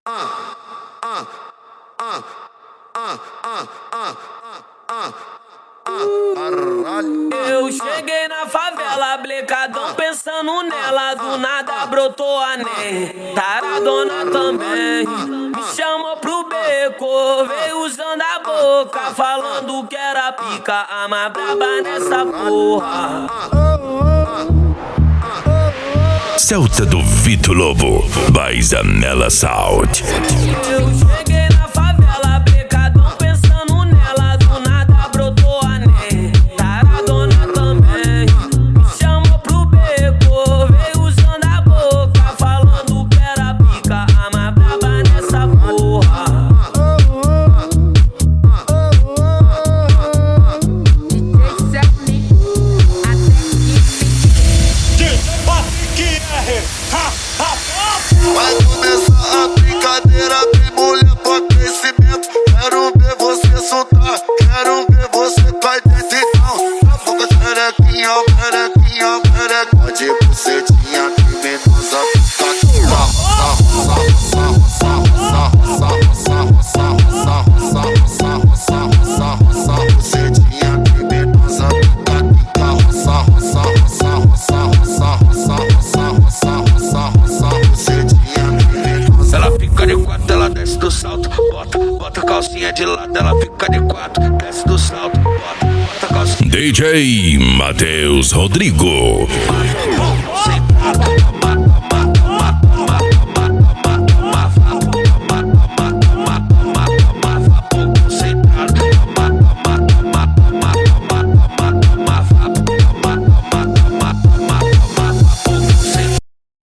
Eu cheguei na favela, blecadão pensando nela. Do nada brotou a NEM, taradona também. Me chamou pro beco, veio usando a boca, falando que era pica, a mais braba nessa porra. Celta do Vitor Lobo, by Zanella Sound. Eu cheguei na favela, blecadão pensando nela. Do nada brotou a NEM, taradona também. Me chamou pro beco, veio usando a boca, falando que era pica, a mais braba nessa porra. Vai começar a brincadeira, vem mulher com aquecimento. Quero ver você soltar, quero ver você cair desse então. Na boca xerequinha, xerequinha, xerequinha. De bucetinha criminosa, fica aqui. Bucetinha criminosa, fica aqui. Ela fica de quatro, ela desce do salto, bota a calcinha de lado, ela fica de quatro, desce do salto, bota a calcinha. DJ Matheus Rodrigo.